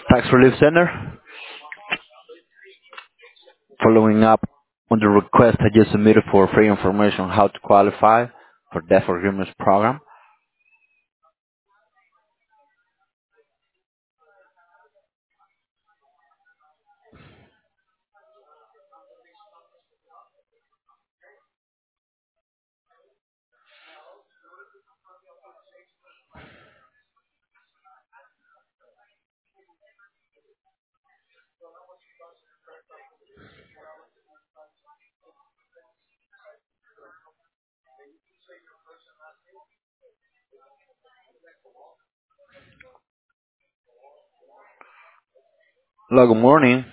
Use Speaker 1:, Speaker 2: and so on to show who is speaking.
Speaker 1: Tax Relief Center, following up on the request I just submitted for free information on how to qualify for death forgiveness program. Hello, good morning.